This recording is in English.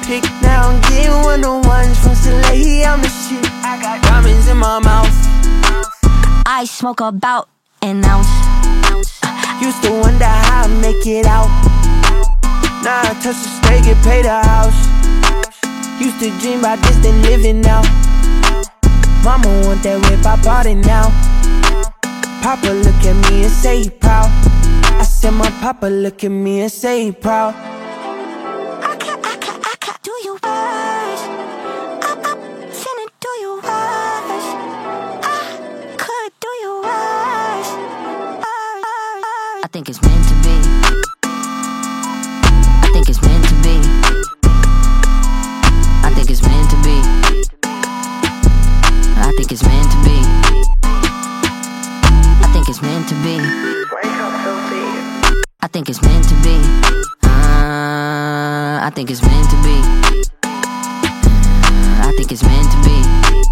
chick. Now I'm getting one-on-ones from Soleil, I'm the shit. I got diamonds in my mouth. I smoke about an ounce. Used to wonder how I make it out. Now I touch the stage, get paid a house. Used to dream about this, then living now. Mama want that whip, I bought it now. Papa look at me and say he proud. I said my papa look at me and say he proud. I can't do you worse. I'm finna do you worse. I could do you worse. I think it's meant to be. I think it's meant to be. I think it's meant to be. I think it's meant to be. I think it's meant to be. I think it's meant to be. I think it's meant to be. I think it's meant to be.